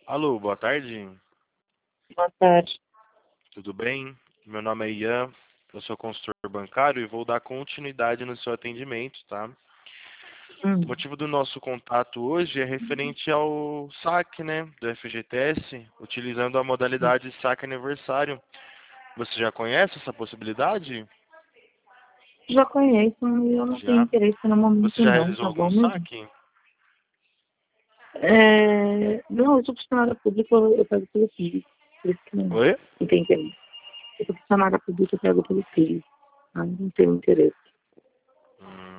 Alô, boa tarde. Boa tarde. Tudo bem? Meu nome é Ian, eu sou consultor bancário e vou dar continuidade no seu atendimento, tá? O motivo do nosso contato hoje é referente ao saque, né, do FGTS, utilizando a modalidade saque aniversário. Você já conhece essa possibilidade? Já conheço, mas eu não tenho Já? interesse no Você momento já não, realizou tá algum bom mesmo? saque? Não, eu sou funcionária pública, eu pego pelo filho. Por isso que Oi? não tem interesse. Eu sou funcionária pública, eu pego pelo filho. Não tenho interesse.